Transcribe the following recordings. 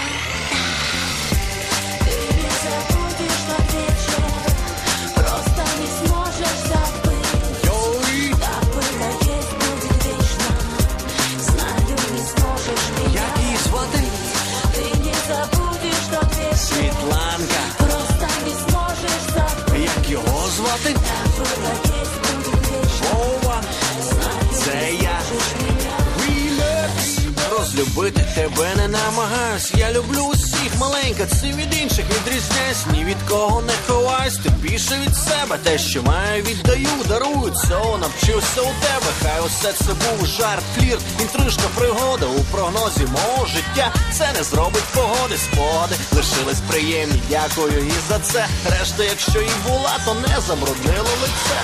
Любити тебе не намагаюсь, я люблю усіх, маленька, це від інших відрізняюсь, ні від кого не ховаюсь, ти більше від себе, те, що маю, віддаю, дарую, цього навчився у тебе, хай усе це був жарт, флірт, інтрижка, пригода, у прогнозі мого життя, це не зробить погоди, спогади, лишились приємні, дякую і за це, решта, якщо і була, то не забруднило лице.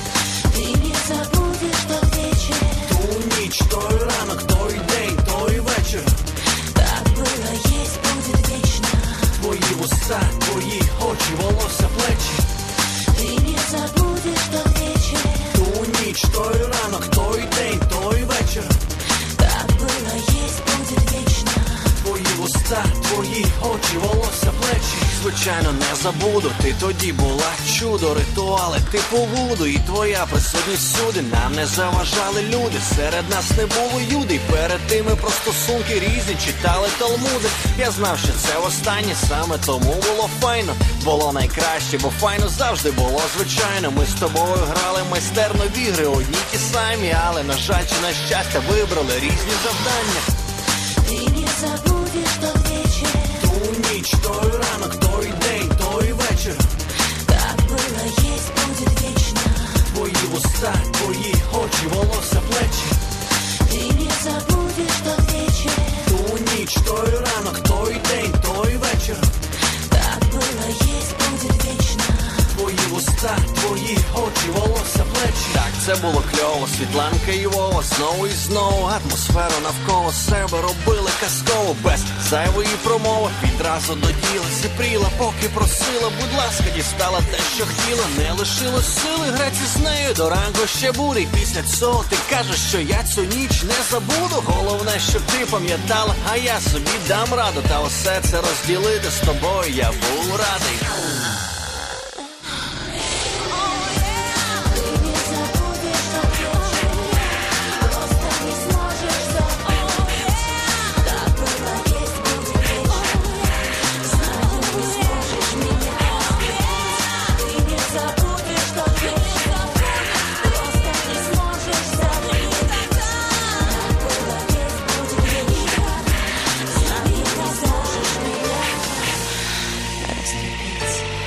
Ти не забудеш тот вечір, ту ніч, той ранок, той день, той вечір. так было, есть, будет вечно. Твої вуста, твої очі, волосся, плечі. Ти не забудеш тот вечір, ту ніч, той ранок, той день, той вечір. так было, есть, будет вечно. Твої вуста, твої очі, волосся, плечі. Звичайно, не забуду, ти тоді була чудо, ритуали типу вуду, і твоя присутність всюди. Нам не заважали люди, серед нас не було юди. Перед тими про стосунки різні читали талмуди. Я знав, що це востаннє, саме тому було файно. Було найкраще, бо файно завжди було звичайно. Ми з тобою грали майстерно в ігри, одні ті самі, але, на жаль, чи на щастя, вибрали різні завдання. Ти не забудеш тот вечір, ту ніч, той ранок, той день, той вечір. так было, есть, будет вечно. Твої вуста, твої очі, волосся, плечі. Ти не забудеш тот вечір, ту ніч, той ранок, той день, той вечір. так было, есть, будет вечно. Твої вуста, твої очі, волосся, плечі. Так, це було кльово, Світланка і Вова, знову і знову атмосферу навколо себе робили казково, без зайвої промови, відразу до діла, зіпріла, поки просила, будь ласка, дістала те, що хотіла, не лишилось сили греться з нею, до ранку ще буде, і після цього ти кажеш, що я цю ніч не забуду, головне, щоб ти пам'ятала, а я собі дам раду, та усе це розділити з тобою я був радий. Разбить.